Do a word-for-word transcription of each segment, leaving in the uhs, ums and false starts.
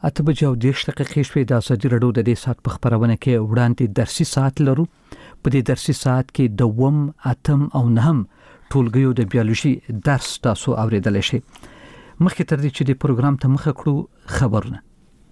اته بجې او دېرش دقیقې شوې. د ازادي راډیو د دې ساعت په خپرونه کې وړاندې درسي ساعت لرو. په دې درسي ساعت کې دوم، اتم او نهم ټولګیو د بیولوژي درس تاسو اوریدلی شئ. مخکې تر دې چې د پروګرام ته مخه کړو خبرونه.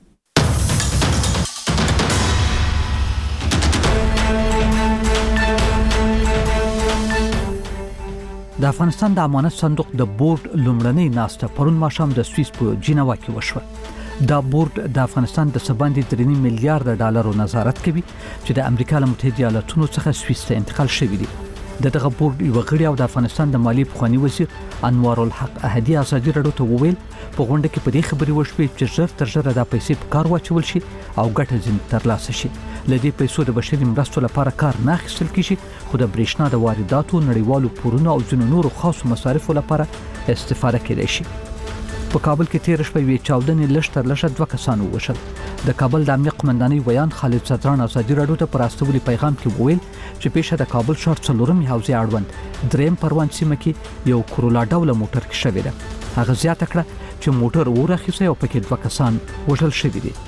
د افغانستان د امانت صندوق د بورډ لومړنۍ ناسته پرون ماښام د سویس په جنیوا کې وشوه. دا بورډ د افغانستان د سباندې درې نیم میلیارډ ډالرو نظارت کوي چې د امریکا له متحده ایالاتونو څخه سویس ته انتقال شوی دی. د دغه بورډ یو غړی او د افغانستان د مالی پخوانی وزیر انوار الحق احدی ازادي راډیو ته وویل په غونډه کې په دې خبرې وشوې چې ژر تر ژره دا پیسې په کار واچول شي او ګټه ځین ترلاسه شي. له دې پیسو د بشري مرستو لپاره کار نه اخیستل کیږي خو د برېښنا د وارداتو، نړیوالو پورونو او ځینو نورو خاصو مصارفو لپاره استفاده کېدای شي. په کابل کې تیر شپه وی چاودنې لږ تر لږه دوه کسان ووژل. د کابل د امنیت قومندانۍ ویان خالد صدران ازادي راډیو ته پر استولي پیغام کې وویل چې پیښه د کابل ښار څلورم حوزې اړوند دریم پروان سیمه کې یو کرولا ډوله موټر کې شوې ده. هغه زیاته کړه چې موټر ورخیسه او پکې دوه کسان وژل شوي دي.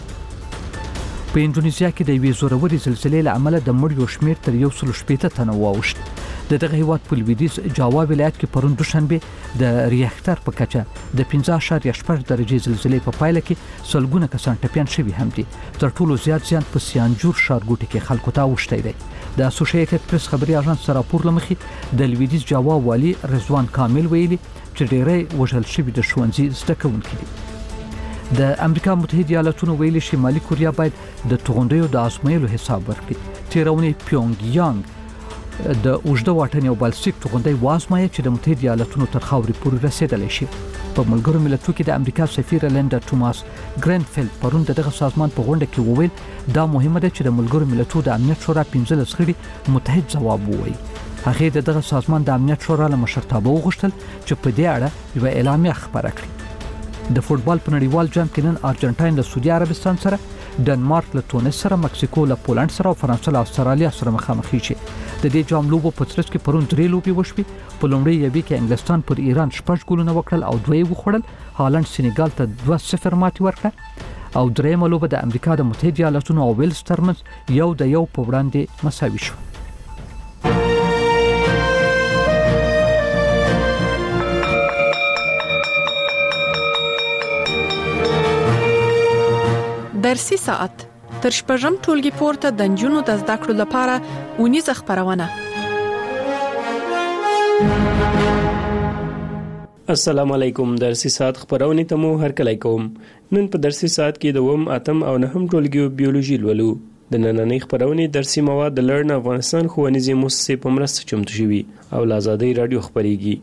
په انډونیزیا کې د یوې زورورې زلزلې له امله د مړیو شمېر تر یو سل شپېته تنه واوښت. د دغه هیواد په لویدیځ جاوا ولایت کې پرون دوشنبه د ریاکټر په کچه د پنځه اعشاریه شپږ درجې زلزلې په پایله کې سلګونه کسان ټپیان شوي هم دي. تر ټولو زیات زیان په سیانجور ښارګوټي کې خلکو ته اوښتی دی. د اسوسییټډ پریس خبري اژانس سره راپور لمخې د لویدیځ جاوا والي رضوان کامل ویلي چې ډېری وژل شوي د ښوونځي زده کوونکي دي. د امریکا متحده ایالاتونو ویلي شمالي کوریا باید د توغندیو د ازمایلو حساب ورکړي. تیرونی پیونګ یانګ د اوږده واټن یو بالستیک توغندی وازمایه چې د متحده ایالاتونو تر خاورې پورې رسیدلی شي. په ملګرو ملتونو کې د امریکا سفیر لینډا ټوماس ګرینفیلد پرون د دغه سازمان په غونډه کې وویل دا مهمه ده چې د ملګرو ملتونو د امنیت شورا پنځلس غړي متحد ځواب ووایي. هغې د دغه سازمان د امنیت شورا له مشرتابه وغوښتل چې په دې اړه یوه اعلامیه خپره کړي. د فوټبال په نړیوال جام کې نن ارجنټاین له سعودي عربستان سره، ډنمارک له تونس سره، مکسیکو له پولند سره او فرانسه له استرالیا سره مخامخ شي. د دې جام لوبو په ترڅ کې پرون درې لوبې وشوې. په لومړۍ یوې کې انګلستان پر ایران شپږ ګولونه وکړل او دوه یې وخوړل. هالند سینیګال ته دوه صفر ماتې ورکړه او درېیمه لوبه د امریکا د متحده ایالاتونو او ویلز ترمنځ یو د یو په وړاندې مساوي شوه. درسي ساعت تر شپږم ټولګي پورته د نجونو د زده کړو لپاره اونیزه خبرونه. السلام علیکم. درسي ساعت خبرونه ته مو هرکلی کوم. نن په درسي ساعت کې د اووم، اتم او نهم ټولګیو بیولوژي لولو. د نننۍ خبرونه درسي مواد د لرن افغانستان ښوونیزې مؤسسې په مرسته چمتو شوي او له ازادۍ راډیو خبرېږي.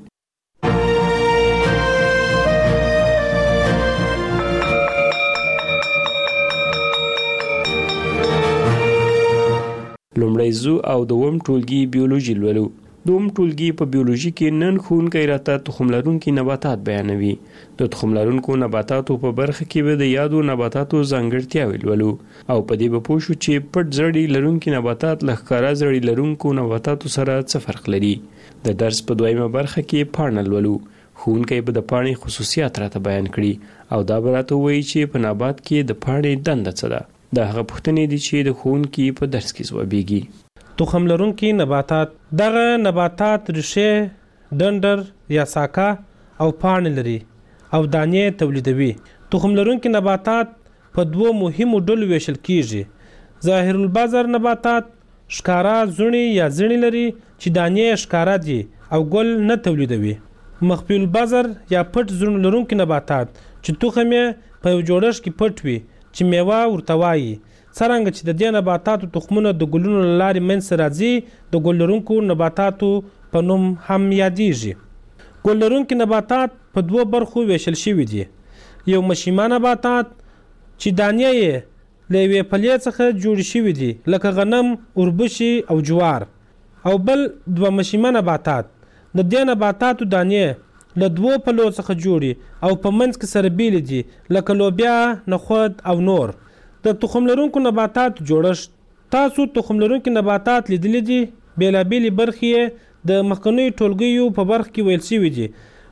لومړی زو او دوم ټولګي بیولوژي لولو. دوم ټولګي په بیولوژي کې نن ښوونکی راته تخم لرونکي نباتات بیانوي. د تخم لرونکو نباتاتو په برخه کې به د یادو نباتاتو ځانګړتیاوې لولو او په دې به پوه شو چې پټ زړي لرونکي نباتات له ښکاره زړي لرونکو نباتاتو سره څه فرق لري. د درس په دویمه برخه کې پاڼه لولو. ښوونکی به د پاڼې خصوصیات راته بیان کړي او دا به راته ووایي چې په نبات کې د پاڼې دنده څه ده. دا هغه پوښتنې دي چې د ښوونکي په درس کې ځوابېږي. تخم لرونکي نباتات دغه نباتات ریښې، ډنډر یا ساکه او پاڼې لري او دانې تولیدوي. تخم لرونکي نباتات په دوو مهمو ډلو ویشل کیږي. ظاهر البذر نباتات ښکارا زړي یا زړي لري چې دانې ښکارا دي او ګل نه تولیدوي. مخفي البذر یا پټ زړي لرونکي نباتات چې تخم یې په یو جوړښت کې پټ وي چې میوه ورته وایي. څرنګه چې د دې نباتاتو تخمونه د ګلونو له لارې منځته راځي د ګل لرونکو نباتاتو په نوم هم یادیږي. ګل لرونکي نباتات په دوو برخو ویشل شوي دي. یو مشیمه نباتات چې دانې یې له یوې پلې څخه جوړې شوي دي لکه غنم، اوربشې او جوار. او بل دوه مشیمه نباتات. د دې نباتاتو دانې له دوو پلو څخه جوړي او په منځ کې سره بیل دي لکه لوبیا، نخود او نور. د تخم لرونکو نباتات جوړښت. تاسو تخم لرونکي نباتات لیدلي دي. بیلابېلې برخې د مخکنیو ټولګیو په برخه کې ویل شوي دي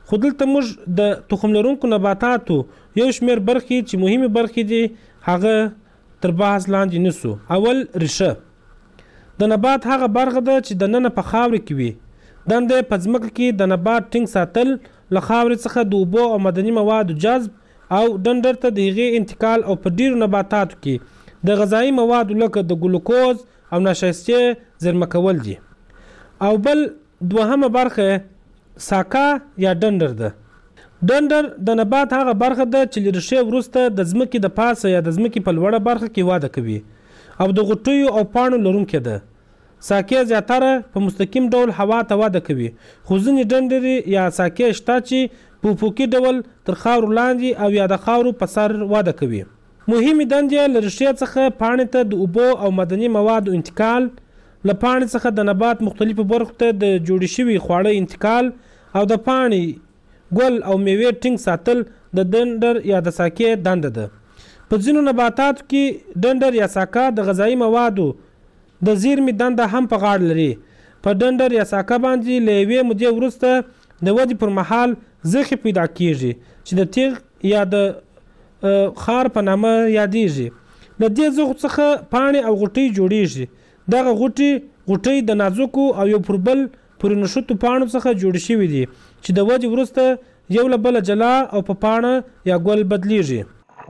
خو دلته موږ د تخم لرونکو نباتاتو یو شمېر برخې چې مهمې برخې دي هغه تر بحث لاندې نیسو. اول ریښه د نبات هغه برخه ده چې دننه په خاورې کې وي. دنده په ځمکه کې د نبات ټینګ ساتل، له خاورې څخه د اوبو او معدني موادو جذب او ډنډر ته د هغې انتقال او په ډیرو نباتاتو کې د غذایي موادو لکه د ګلوکوز او نشایستې زیرمه کول دي. او بل دوهمه برخه ساکا یا ډنډر ده. ډنډر د نبات هغه برخه ده چې له ریښې وروسته د ځمکې د پاسه یا د ځمکې په لوړه برخه کې وده کوي او د غوټیو او پاڼو لرونکې ده. ساکې زیاتره په مستقیم ډول هوا ته وده کوي، خو ځینې ډنډرې یا ساکې شته چې په افقي ډول تر خاورو لاندې او یا د خاورو په سر وده کوي. مهمې دندې له ریښې څخه پاڼې ته د اوبو او معدني موادو انتقال، له پاڼې څخه د نبات مختلفو برخو ته د جوړې شوي خواړه انتقال او د پاڼې، ګل او میوې ټینګ ساتل د ډنډر یا د ساکې دنده ده. په ځینو نباتاتو کې ډنډر یا ساکه د غذایي موادو د زیرمې دنده هم په غاړه لري. په ډنډر یا ساکه باندې له یوې مودې وروسته د ودې پر مهال زخې پیدا کیږي چې د تیغ یا د خار په نامه یادیږي. له دې زخو څخه پاڼې او غوټۍ جوړیږي. دغه غوټي غوټۍ د نازکو او یو پر بل پورې نښتو پاڼو څخه جوړې شوي دي چې د ودې وروسته یو له بله جلا او په پاڼه یا ګل بدلیږي.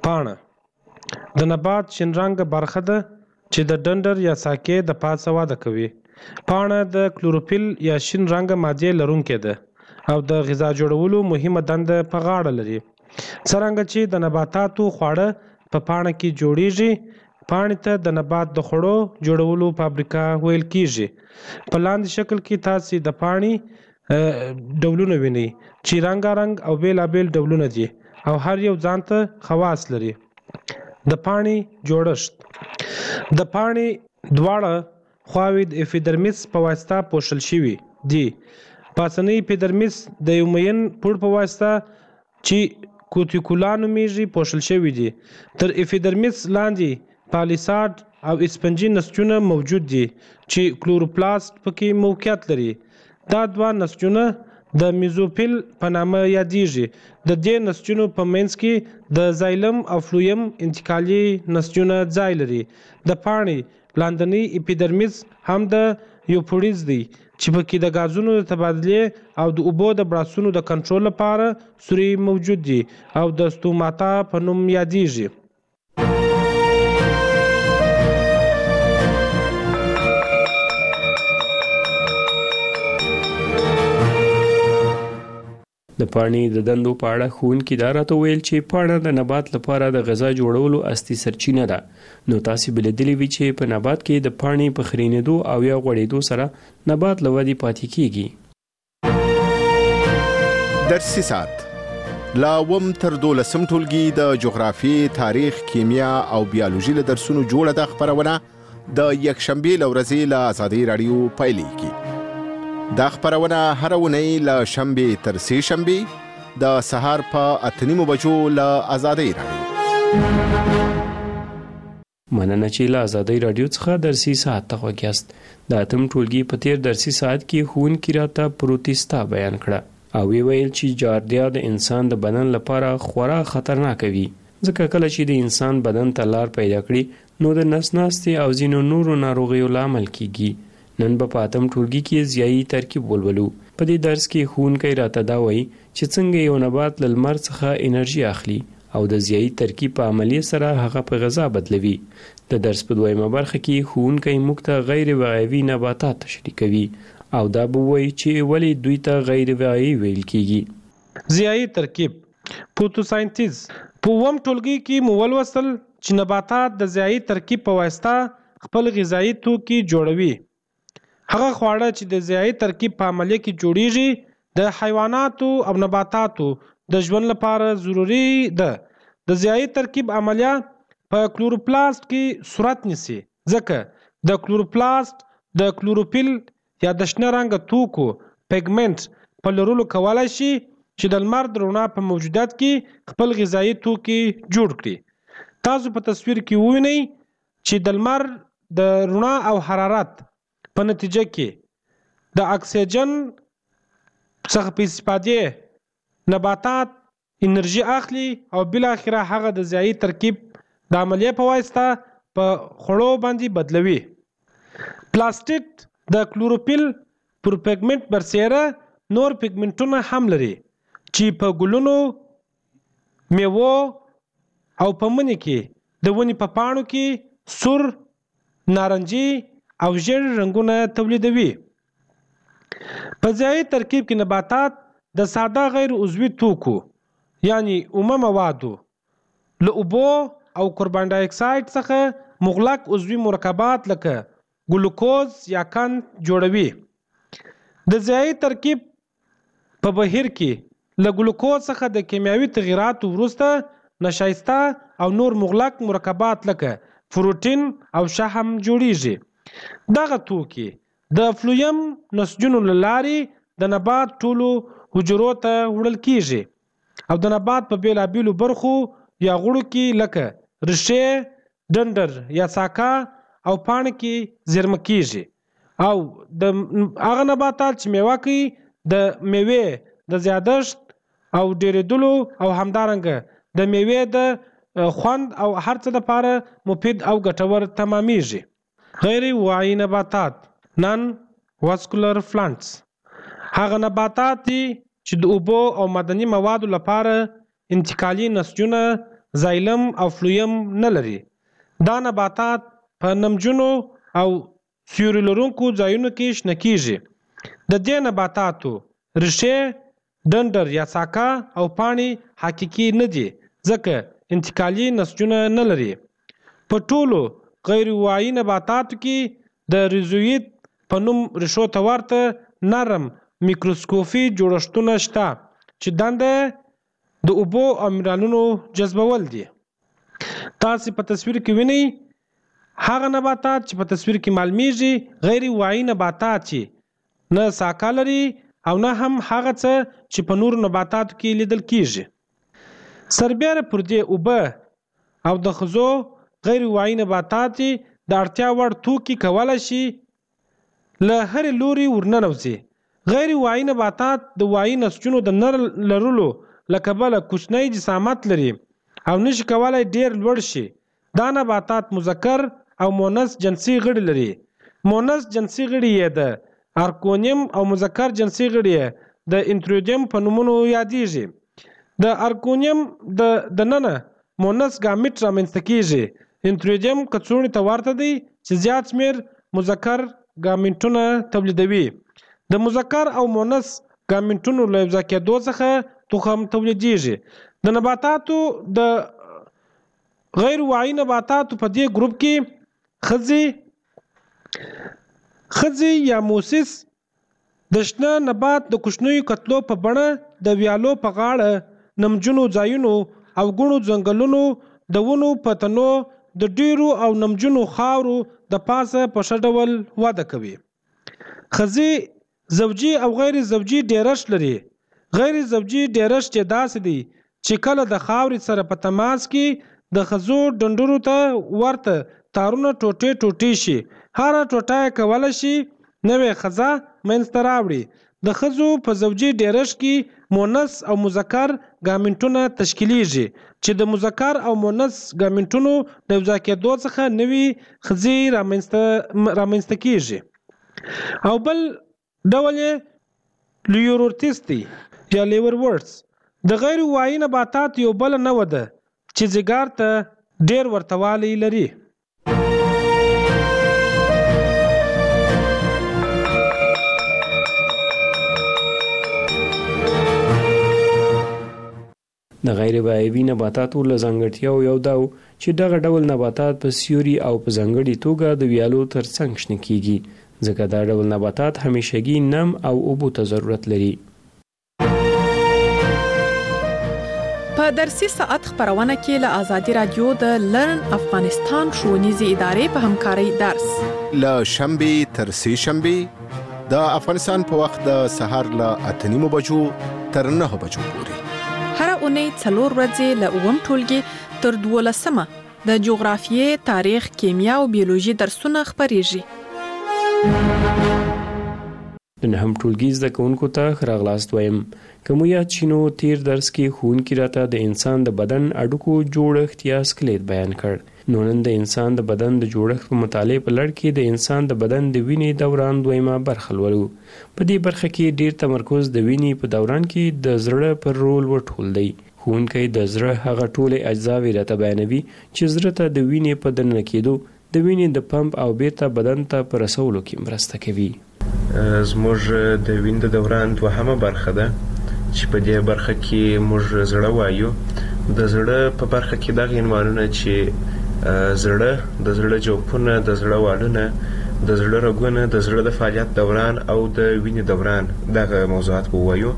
پاڼه د نبات شین رنګه برخه ده چې د ډنډر یا ساکې د پاسه وده کوي. پاڼه د کلوروفیل یا شین رنګه مادې لرونکې ده او د غذا جوړولو مهمه دنده په غاړه لري. څرنګه چې د نباتاتو خواړه په پاڼه کې جوړیږي، پاڼې ته د نبات د خوړو جوړولو فابریکه ویل کیږي. په لاندې شکل کې تاسو د پاڼې ډولونه وینئ چې رنګارنګ او بیلابیل ډولونه دي او هر یو ځانته خواص لري. د پاڼې جوړښت د پاڼې دواړه خواوې د اپیډرمیس په واسطه پوښل شوي دي. پاسنی اپیډرمیس د یو مین پوړ په واسطه چې کوتیکولا نومیږي پوښل شوي دي. تر اپیډرمیس لاندې پالیساډ او اسپنجي نسجونه موجود دي چې کلوروپلاست پکې موقعیت لري. دا دوه نسجونه د میزوفیل په نامه یادیږي. د دې نسجونو په منځ کې د زایلم او فلویم انتقالي نسجونه ځای لري. د پاڼې لاندنی اپیډرمیس هم د یوپوډیز دی چې پکې د غازونو د تبادلې او د اوبو د براسونو د کنټرول لپاره سوري موجود دي او د ستوماتا په نوم یادیږي. د پاڼې د دندو په اړه ښوونکي دا راته ویل چې پاڼه د نبات لپاره د غذا جوړولو اصلي سرچینه ده. نو تاسو به لیدلی وي چې په نبات کې د پاڼې په خرینېدو او یا غوړېدو سره نبات له ودې پاتې کیږي. درسي ساعت لا وم تر دولسم ټولګي د جغرافیې، تاریخ، کیمیا او بیولوژي له درسونو جوړه ده خبرونه د یکشنبې له ورځې له آزادۍ راډیو پیلېږي. دا خبرونه هر اونۍ له شنبې تر سې شنبې د سهار په اته نیمو بجو له آزادۍ راډیو. مننه چې له آزادۍ راډیو څخه درسي ساعت ته غوږیاست. د اتم ټولګي په تیر درسي ساعت کې ښوونکي راته پروتستا بیان کړه او وی ویل چې جاردیا د انسان د بدن لپاره خورا خطرناک وي، ځکه کله چې د انسان بدن ته لار پیدا کړي نو د نس ناستې او ځینو نورو ناروغیو لامل کیږي. نن به په اتم ټولګي کې ضیایي ترکیب ولولو. په دې درس کې ښوونکی راته دا وایي چې څنګه یو نبات له لمر څخه انرژي اخلي او د ضیایي ترکیب په عملیې سره هغه په غذا بدلوي. د درس په دویمه برخه کې ښوونکی موږ ته غیر وعیوي نباتات تشریح کوي او دا به وایي چې ولې دوی ته غیر وعیوي ویل کیږي. ضیایي ترکیب فوتوساینتیز. په اووم ټولګي کې مو ولوستل چې نباتات د ضیایي ترکیب په واسطه خپل غذایي توکي جوړوي. هغه خواړه چې د ضیایي ترکیب په عملیه کې جوړیږي د حیواناتو او نباتاتو د ژوند لپاره ضروری ده. د ضیایي ترکیب عملیه په کلوروپلاست کې صورت نیسي، ځکه د کلوروپلاست د کلوروفیل یا د شنه رنګه توکو پیګمنټ په لرلو کولای شي چې د لمر د رڼا په موجودیت کې خپل غذایي توکي جوړ کړي. تاسو په تصویر کې ووینئ چې د لمر د رڼا او حرارت په نتیجه کې د اکسیجن څخه په استفادې نباتات انرژي اخلي او بل اخره هغه د ضایي ترکیب د عملیه په واسطه په خړو باندې بدلوي. پلاستیک د کلوروفیل پر پیګمنټ برسیره نور پیګمنټونه هم لري چې په ګلونو، میوو او په مني کې د ونې په پاڼو کې سور، نارنجي او ژیړ رنګونه تولیدوي. په ضایي ترکیب کې نباتات د ساده غیر عضوي توکو یعنی اومه موادو له اوبو او کاربن ډای اکساید څخه مغلق عضوي مرکبات لکه ګلوکوز یا قند جوړوي. د ضایي ترکیب په بهیر کې له ګلوکوز څخه د کیمیاوي تغییراتو وروسته نشایسته او نور مغلق مرکبات لکه پروتین او شحم جوړیږي. دغه توکي د فلویم نسجونو له لارې د نبات ټولو حجرو ته وړل کیږي او د نبات په بیلابیلو برخو یا غړو کې لکه ریښې، ډنډر یا ساکا او پاڼې کې زیرمه کیږي. او د هغه نباتات چې میوه کوي د میوې د زیادښت او ډیریدلو او همدارنګه د میوې د خوند او هر څه لپاره مفید او ګټور تمامیږي. غیر واعي نباتات نان واسکولر پلانټس هغه نباتات دي چې د اوبو او معدني موادو لپاره انتقالي نسجونه زایلم او فلویم نه لري. دا نباتات په نمجنو او سیوري لرونکو ځایونو کې شنه کیږي. د دې نباتاتو ریښې، ډنډر یا ساکا او پاڼې حقیقي نه دي ځکه انتقالي نسجونه نه لري. په ټولو غیر واعي نباتاتو کې د ریزویت په نوم ریښو ته ورته نرم میکروسکوپي جوړښتونه شته چې دنده د اوبو او منرالونو جذبول دي. تاسو په تصویر کې وینئ هغه نباتات چې په تصویر کې معلومیږي غیر واعي نباتات چې نه ساکا لري او نه هم هغه څه چې په نورو نباتاتو کې لیدل کیږي. سربیره پر دې اوبه او د خزو غیر واعي نباتات د اړتیا وړ توکي کولای شي له هر لوري ورننوځي. غیر واعي نباتات د واعي نسجونو د نر لرلو له کبله کوچنی جسامت لري او نشي کولای ډیر لوړ شي. دا نباتات مذکر او مؤنث جنسي غړي لري. مؤنث جنسي غړي یې د ارکونیم او مذکر جنسي غړي یې د انترویدیم په نومونو یادیږي. د ارکونیم د دننه مؤنث ګامیټ رامنځته کیږي. انترویدیم کڅوړې ته ورته دی چې زیات شمیر مذکر ګامیټونه تولیدوي. د مذکر او مؤنث ګامیټونو له یو ځای کېدو څخه تخم تولیدیږي. د نباتاتو د غیر واعي نباتاتو په دې ګروپ کې خزي خزي یا موسیس د شنه نبات د کوچنیو کتلو په بڼه د ویالو په غاړه نمجنو ځایونو او ګڼو ځنګلونو د ونو په تنو د ډیرو او نمجنو خاورو د پاسه په ښه ډول وده کوي. خزي زوجي او غیر زوجي ډیرښت لري. غیر زوجي ډیرښت چې داسې دی چې کله د خاورې سره په تماس کې د خزو ډنډرو ته ورته تارونه ټوټې ټوټې شي. هر ټوټه کولای شي نوې خزه منځته راوړي. د خزو په زوجي ډیرښت کې مؤنث او مذکر ګامیټونه تشکیلیږي چې د مذکر او مؤنث ګامیټونو د یو ځای کېدو څخه نوې خزي رامنځته رامنځته کیږي. او بل ډول یې لیورورتیس دی یا لیور ورډز. د غیر واعي نباتات یو بل نوع ده چې ځیګر ته ډیر ورتوالی لري. د غیر واعي نباتاتو له ځانګړتیاو یو دا چې دغه ډول نباتات په سیوري او په ځانګړي توګه د ویالو ترڅنګ شنه کیږي ځکه دا ډول نباتات همیشګي نم او اوبو ته ضرورت لري. په درسي ساعت خبرونه کې له آزادي رادیو د لرن افغانستان ښوونیزې ادارې په همکارۍ درس له شنبه تر سه شنبه د افغانستان په وخت د سهار له اته نیمو بجو تر نه بجو پورې هر اونۍ څلور ورځې له اووم ټولګي تر دولسمه د جغرافیې، تاریخ، کیمیا او بیولوژي درسونه خبريږي. د نهم ټولګي زده کوونکو ته ښه راغلاست وایم. که مو یاد شي نو تیر درس کې ښوونکي راته د انسان د بدن اډوکو جوړښت یا سکلیت بیان کړ. نو نن د انسان د بدن د جوړښت په مطالعې په لړ کې د انسان د بدن د وینې دوران دویمه برخه لولو. په دې برخه کې ډیر تمرکز د وینې په دوران کې د زړه پر رول وټول دی. ښوونکی د زړه هغه ټولې اجزاوې راته بیانوي چې زړه ته د وینې په دننه کېدو، د وینې د پمپ او بیرته بدن ته په رسولو کې مرسته کوي. زموږ د وینې د دوران دوهمه برخه ده چې په دې برخه کې موږ زړه وایو. د زړه په برخه کې دغه عنوانونه چې زړه، د زړه جوفونه، د زړه والونه، د زړه رګونه، د زړه د فعالیت دوران او د وینې دوران، دغه موضوعات به ووایو.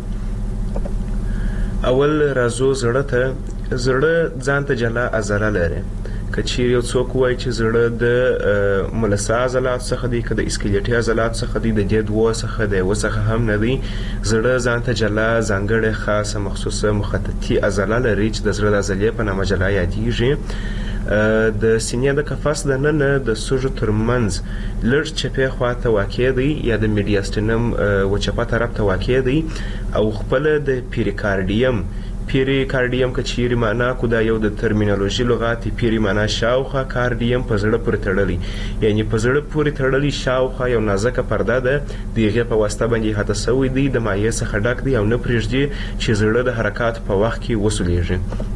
اول راځو زړه ته. زړه ځان ته جلا عضله لري. که چیرې یو څوک وایي چې زړه د ملسا عضلات څخه دی، که د اسکلیټي عضلات څخه دی، د دې دوه څخه د یوه څخه هم نه دی. زړه ځان ته جلا ځانګړې خاصه مخصوصه مخططي عضله لري چې د زړه د عضلې په نامه جلا یادیږي. د سینې د قفس د ننه د سږو ترمنځ لږ چپې خواته واقع دی یا د میډیاستینم و چپه طرف ته واقع دی او خپل د پیریکارډیم پیریکارډیم که چیرې معنا کو دا یو د ترمینالوژي لغات پیری معنا شاوخوا، کارډیم په زړه پورې تړلی، یعنی په زړه پورې تړلی شاوخوا یو نازکه پرده ده، د هغې په واسطه باندې احاطه شوی دی، د مایع څخه ډک دی او نه پرېږدي چې زړه د حرکات په وخت کې وسولیږي.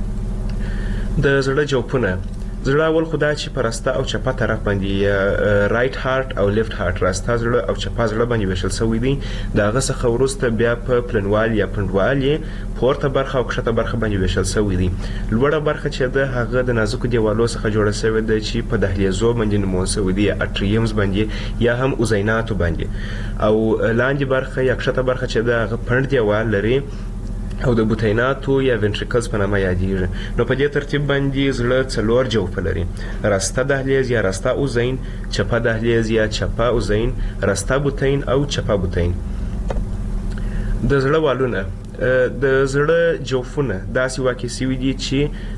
د زړه جوفونه. زړه اول خو دا چې په راسته او چپه طرف باندې رایټ هارت او لیفت هارت، راسته زړه او چپه زړه باندې ویشل شوی دی. د هغه څخه وروسته بیا په پلنوال یا پنډوال یې پورته برخه او کښته برخه باندې ویشل شوی دی. لوړه برخه چې ده هغه د نازکو دیوالو څخه جوړه شوې ده چې په دهلیزو باندې نومول شوی دی، یا اټریمز باندې یا هم اوزیناتو باندې. او لاندې برخه یا کښته برخه چې ده هغه پنډ دیوال لري او د بوتیناتو یا وینټریکلز په نامه یادیږي. نو په دې ترتیب باندې زړه څلور جوفه لري: راسته دهلیز یا راسته اوزین، چپه دهلیز یا چپه اوزین، راسته بوتین او چپه بوتین. د زړه والونه. د زړه جوفونه داسې واقع شوي دي چې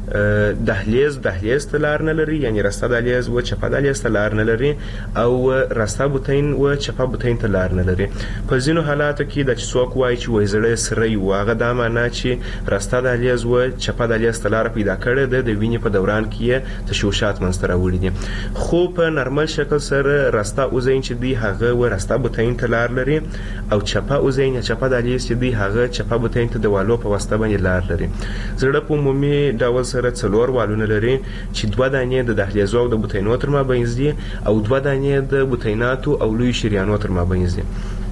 دهلیز دهلیز ته لار نه لري، یعنی راسته دهلیز و چپه دهلیز ته لار نه لري، او راسته بوتین و چپه بوتین ته لار نه لري. په ځینو حالاتو کې د چې څوک وایي چې وایي زړه سری و، هغه دا معنا چې راسته دهلیز و چپه دهلیز ته لار پیدا کړې ده، د وینې په دوران کې یې تشوشات منځته راوړي دي. خو په نارمل شکل سره راسته اوزین چې دی هغه و راسته بوتین ته لار لري، او چپه اوزین یا چپه دهلیز چې دی هغه چپه بوتین ته د والو په واسطه باندې لار لري. زړه په عمومي ډول سره څلور والونه لري چې دوه دانې د دهلیزو او د بوتینو تر مابینځ دي او دوه دانې د بوتیناتو او لوی شریانو تر مابینځ دي.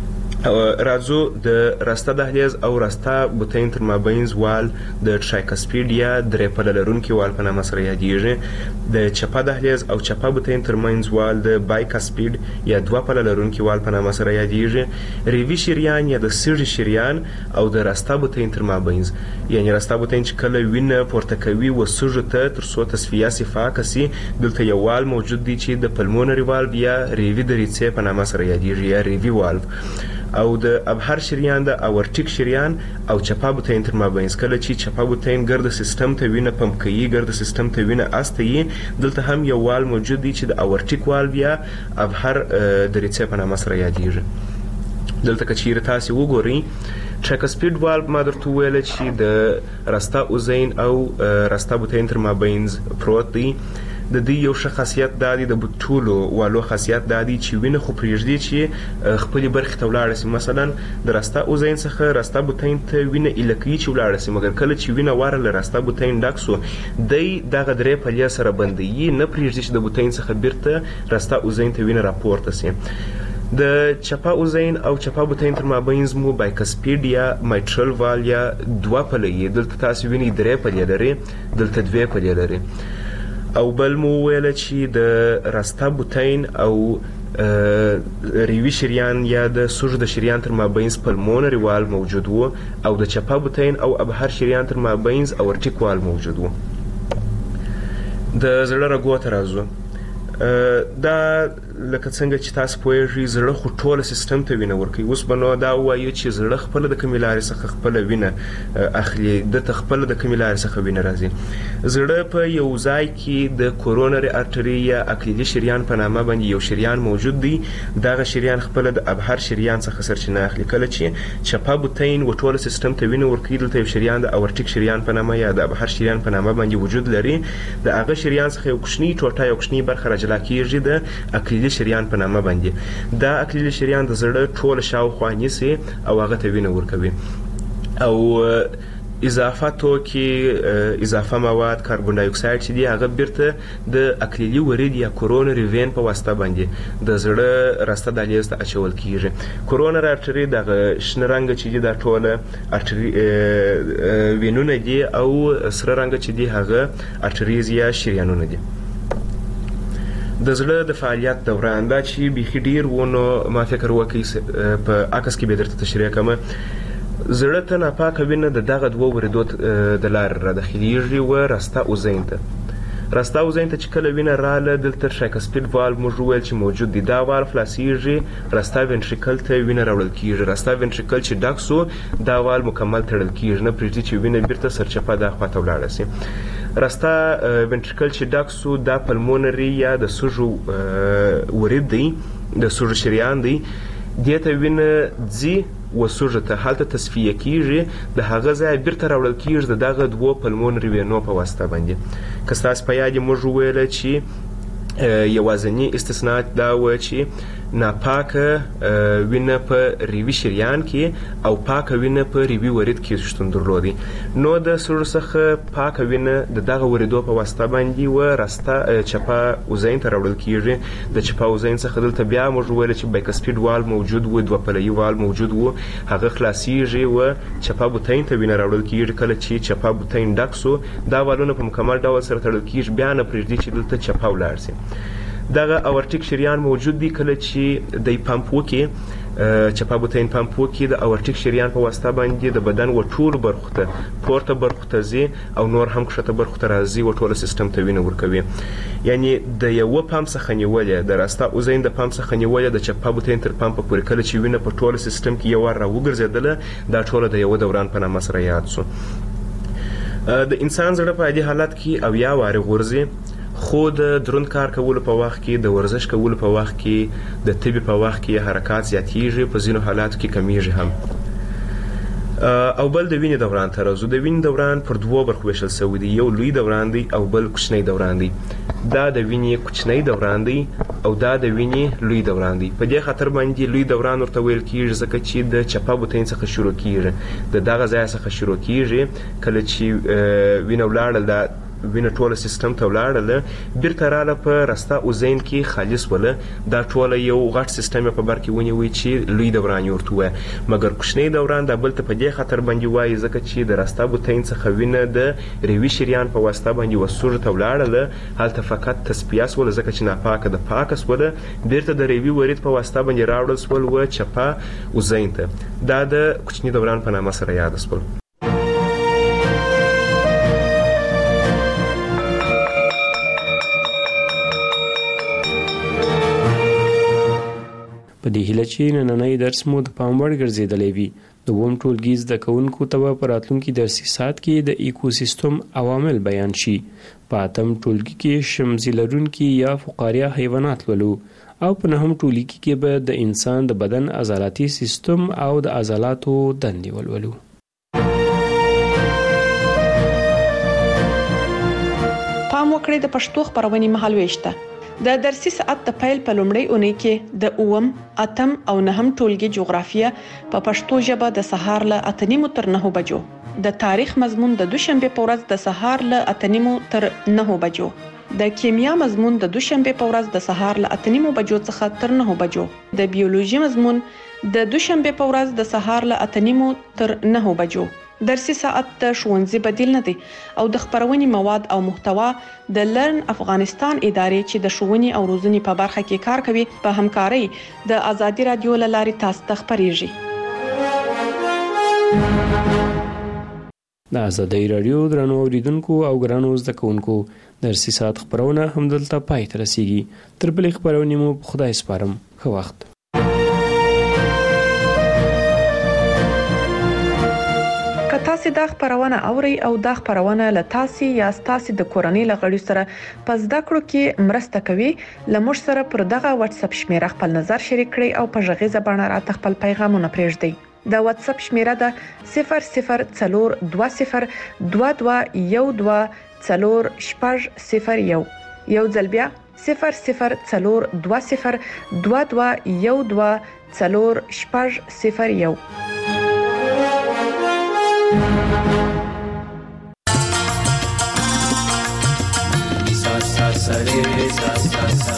راځو د راسته دهلیز او راسته بوتین تر مابینځ وال د ټرایکسپیډ یا درې پله لرونکي وال په نامه سره یادیږي. د چپه دهلیز او چپه بوتین تر منځ وال د بایکسپیډ یا دوه پله لرونکي وال په نامه سره یادیږي. ریوي شریان یا د سږي شریان او د راسته بوتین تر مابینځ، یعنی راسته بوتین چې کله وینه پورته کوي و سږو ته تر څو تصفیه صفاکه سي، دلته یو وال موجود دی چې د پلمونري والو یا ریوي دریڅې په نامه سره یادیږي یا ریوي والو. او د ابهر شریان د اورټیک شریان او چپه بوتین تر مابینځ. کله چې چپه بوتین ګرد سیستم ته وینه پمپ کوي، ګرد سیستم ته وینه استوي، دلته هم یو وال موجود دی چې د اورټیک وال یا ابهر دریڅې په نامه سره یادیږي. دلته که چیرې تاسې وګورئ ټرایکسپیډ والو ما درته وویله چې د راسته اوزین او راسته بوتین تر مابینځ پروت دی. د دې یو ښه خاصیت دا دی، د ټولو والو خاصیت دا دی چې وینه خو پرېږدي چې خپلې برخې ته ولاړه شي. مثلا د راسته اوزین څخه راسته بوتین ته وینه ایله کوي چې ولاړه شي، مګر کله چې وینه واره له راسته بوتین ډک سو دی دغه درې پلې سره بندوي، نه پرېږدي چې د بوتین څخه بیرته راسته اوزین ته وینه راپورته شي. د چپه اوزین او چپه بوتین تر مابینځ مو بایکسپیډ یا مایټرل وال یا دوه پله یې، دلته تاسې وینئ درې پلې لري، دلته دوې پلې لري. او بل مو ویله چې د راسته بوتین او ریوي شریان یا د سږو د شریان تر مابینځ پلمونري وال موجود و، او د چپه بوتین او ابهر شریان تر مابینځ اورټیک وال موجود و. د زړه رګو ته راځو. دا لکه څنګه چې تاسو پوهیږئ زړه خو ټول سیستم ته وینه ورکوي. اوس به نو دا وایو چې زړه خپل د کومې لارې څخه خپل وینه اخلي، د خپل د کومې لارې څخه وینه راځي. زړه په یو ځای کې د کورونري ارټري یا اکلیدي شریان په نامه باندې یو شریان موجود دی. دغه شریان خپل د ابهر شریان څخه سرچینه اخلي. کله چې چپه بوتین و ټول سیستم ته وینه ورکوي، دلته یو شریان د اورټیک شریان په نامه یا د ابهر شریان په نامه باندې وجود لري. د هغه شریان څخه یو کوچنی ټوټه یو کوچنی برخه راجلا کیږي د اکلیدي شریان په نامه باندې. دا اکلیدي شریان د زړه ټول شاوخوا نیسي او هغه ته وینه ورکوي. او اضافه توکي اضافه مواد کاربن ډای اکساید چې دی هغه بیرته د اکلیدي ورید یا کورونري وین په واسطه باندې د زړه راسته دهلیز ته اچول کیږي. کورونري ارټري دغه شنه رنګ چې دی دا ټوله ارټري وینونه دي او سره رنګ چې دی هغه ارټریز یا شریانونه دي. د زړه د فعالیت دوران دا چې بيخي ډیر ونه ما فکر وکي په عکس کې به درته تشریح کوم. زړه ته ناپاکه وینه د دغه دوه وریدو د لارې را داخليږي و راسته اوزین ته. راسته اوزین ته چې کله وینه رااله دلته شایکسپید والو موږ ویل چې موجود دی. دا والو خلاصیږي، راسته وینټریکل ته وینه راوړل کیږي. راسته وینټریکل چې ډک سو دا والو مکمل تړل کیږي، نه پرېږدي چې وینه بیرته سرچپه دا خواته ولاړه سي. راسته وینټریکل چې ډک سو دا پلمونري یا د سوژو ورید دی، د سوژو شریان دی. دې ته وینه ځي و سوژه ته هلته تصفیه کیږي، د هغه ځای بیرته راوړل کیږي د دغه دوه پلمونري وینو په واسطه باندې. که ستاسو په یاد موږ وویل چې یوازینی استثناء دا و چې ناپاکه وینه په ریوي شریان کې او پاکه وینه په ریوي ورید کې شتون درلودي. نو د سوژو څخه پاکه وینه د دغه وریدو په واسطه باندې و راسته چپه اوزین ته راوړل کیږي. د چپه اوزین څخه دلته بیا موږ ویل چې بایکسپید وال موجود و، دوه پلوي وال موجود و، هغه خلاصیږي و چپه بوتین ته وینه راوړل کیږي. کله چې چپه بوتین ډک سو دا والونه په مکمل ډول سره تړل کیږي، بیا نه پرېږدي چې دلته چپه ولاړ سي. دغه اورټیک شریان موجود دی. کله چې د پمپ وکي چپه بوتین پمپ وکي د اورټیک شریان په واسطه باندې د بدن و ټول برخو ته پورته برخو ته ځي او نور هم کښته برخو ته راځي و ټول سیستم ته وینه ورکوي. یعنی د یو پمپ څخه نیولې د راسته اوزین د پمپ څخه نیولې د چپه بوتین تر پمپ پورې کله چې وینه په ټول سیستم کې یو ور راوګرځیدله دا ټول د یو دوران په نامه سره یاد سو. د انسان زړه په دې حالت کې او یا واره غورځي، خو د دروند کار کولو په وخت کې، د ورزش کولو په وخت کې، د طبي په وخت کې حرکات زیاتیږي، په ځینو حالاتو کې کمیږي هم. او بل د وینې دوران ته راځو. د وینې دوران پر دوو برخو ویشل شوی دی، یو لوی دوران دی او بل کوچنی دوران دی. دا د وینې کوچنی دوران دی او دا د وینې لوی دوران دی. په دې خاطر باندې لوی دوران ورته ویل کیږي ځکه چې د چپه بوتین څخه شروع کیږي، د دغه ځای څخه شروع کیږي. کله چې وینه ولاړه دا وینه ټول سیستم ته ولاړه بیرته رااله په راسته اوزین کې خالص وله. دا ټول یو غټ سیستم په بر کې ونیوي چې لوی دوران ورته وای. مګر کوچنی دوران دا بل ته په دې خاطر باندې وای ځکه چې د راسته بوتین څخه وینه د ریوي شریان په واسطه باندې وسوژه ته ولاړه، هلته فقط تصفیه سول ځکه چې ناپاکه د پاکه سوله بیرته د ریوي ورید په واسطه باندې راوړل سول و چپه اوزین ته. دا د کوچنی دوران په نامه سره یاد سول. په دې هیله چې نننۍ درس مو د پام وړ ګرځېدلی وي. د اووم ټولګي زده کوونکو ته به په راتلونکي درسي ساعت کې د ایکوسیستم عوامل بیان شي. په اتم ټولګي کې شمزي لرونکي یا فقاریه حیوانات ولو او په نهم ټولګي کې به د انسان د بدن عضلاتي سیستم او د عضلاتو دندې ولولو. پام وکړئ د پښتو خبرونې مهالويشته. د درسي ساعت د پیل په لومړۍ اونۍ کې د اووم، اتم او نهم ټولګي جغرافیه په پښتو ژبه د سهار له اته نیمو تر نهو بجو، د تاریخ مضمون د دوشنبه په ورځ د سهار له اته نیمو تر نهو بجو، د کیمیا مضمون د دوشنبه په ورځ د سهار له اته نیمو بجو څخه تر نهو بجو، د بیولوژي مضمون د دوشنبه په ورځ د سهار له اته نیمو تر نهو بجو. درسي ساعت د ښوونځي بدیل نه دی او د خبرونې مواد او محتوا د لرن افغانستان ادارې چې د ښوونې او روزنې په برخه کې کار کوي په همکارۍ د آزادي رادیو له لارې تاسو ته خبرېږي. د ازادۍ رادیو درنو اوریدونکو او ګرانو زده کوونکو درسي ساعت خبرونه همدلته پای ته رسیږي. تر بلې خبرونې مو په خدای سپارم. ښه وخت. که تاسو دا خبرونه اورئ او دا خبرونه له تاسو یا تاسو د کورنۍ لغړي سره په زده کړو کې مرسته کوي، لمر سره پر دغه واتس اپ شمیره خپل نظر شریک کړئ او په ژغې زبانه راته خپل پیغامونه پرېږدئ. دا واتس اپ شمیره ده صفر صفر څلور دوه صفر دوه دوه یو دوه څلور شپږ صفر یو. یو ځل بیا صفر صفر څلور دوه صفر دوه دوه یو دوه څلور شپږ صفر یو. sa sa sa re re sa sa sa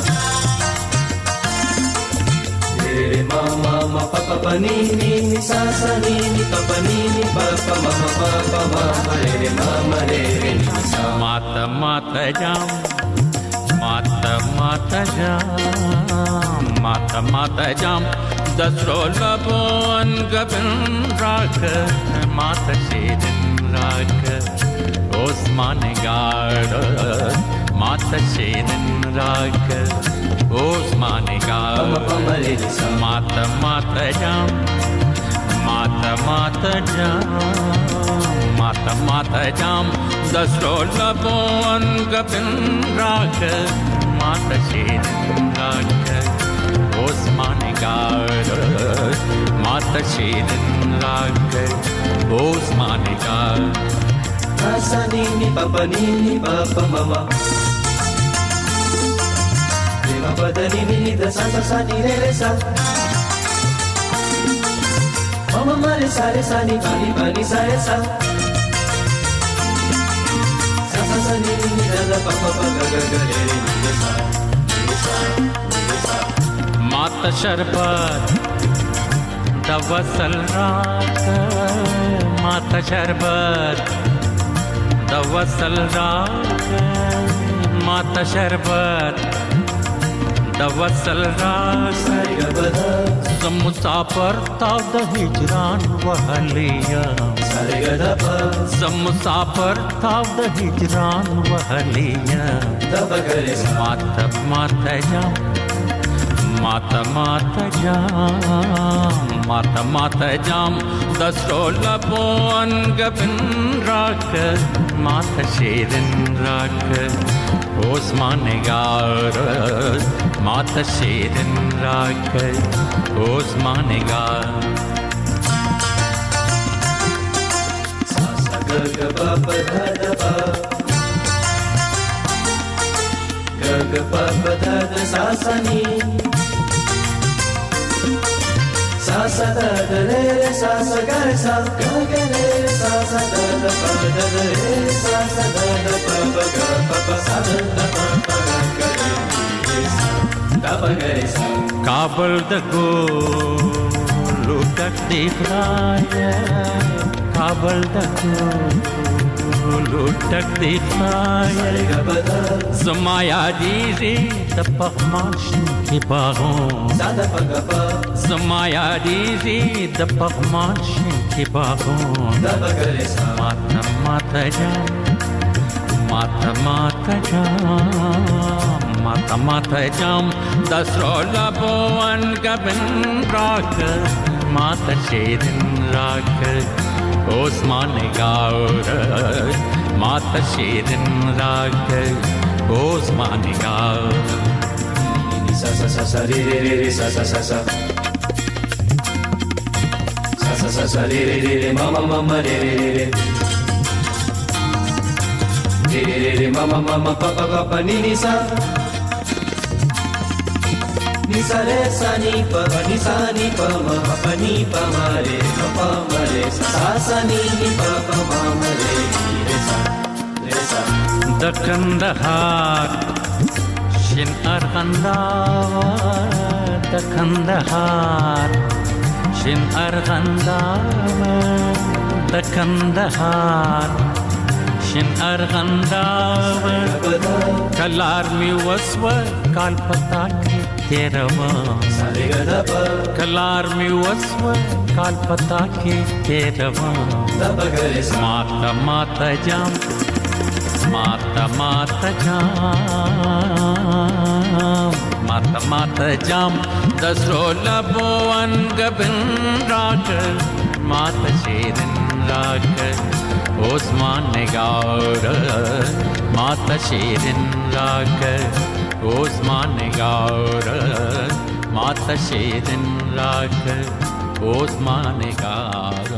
re re ma ma ma pa pa pa ni ni ni sa sa ni ni pa pa ni ni pa pa ma ma pa pa ma ma re re ma ma re re ni sa mata mata jam mata mata jam mata mata jam dasro labon gabin rak mata shedin rak osman gard mata shedin rak osman gard mata mata jam mata mata jam mata mata jam dasro labon gabin rak mata shedin rak osman gard mata shedin rak osman gard sa ni ni pa pa ni ni pa pa ma ma re ma pa da ni ni da sa sa sa ni re re sa ma ma ma re sa re sa ni pa ni pa ni sa re sa sa sa sa ni ni da da pa pa pa ga ga ga re re ni sa ni sa ni sa mata sharbat da wasal raat mata sharbat da wasal raat mata sharbat da wasal raat sam musafir ta da hijran wahliya sam musafir ta da hijran wahliya mata mata jam mata mata jam mata mata jam dasro labon gabin rak mata shedin rak osman gard mata shedin rak osman gard sa sa ga ga pa pa da da pa ga ga pa pa da da sa sa ni sa sa da da re re sa sa ga re sa ga ga re sa sa da da pa da da re sa sa da da pa pa ga pa pa sa da da pa pa ga ga re sa da pa ga re sa kabul da go lutak dikhaya kabul da go lutak dikhaya zamaya dizi da pahmash ki bagon sa da pa ga pa zamaya dizi da pahmash ki bagon da pa ga re sa mata mata jam mata mata jam mata mata jam dasro labon gabin rak mata shedin rak osman gard mata shedin rak osman gard sa sa sa sa re re re re sa sa sa sa sa sa sa sa re re re re ma ma ma ma re re re re re re re re ma ma ma ma pa pa pa pa ni ni sa ni sa re sa ni pa pa ni sa ni pa ma pa pa ni pa ma re pa pa ma re sa sa sa ni ni pa pa ma ma re ni re sa re sa da Kandahar shin argandawar da Kandahar shin argandawar da Kandahar shin argandawar kalar mi waswa kal pataki तेरवा कलार में वस्व काल पता के तेरवा माता माता जाम माता माता जाम माता माता जाम दसरो लबोवन गबिन राग माता शेरन राग ओस्मान गार माता शेरन राग ओस्मान गार माता शेरन राग ओस्मान गार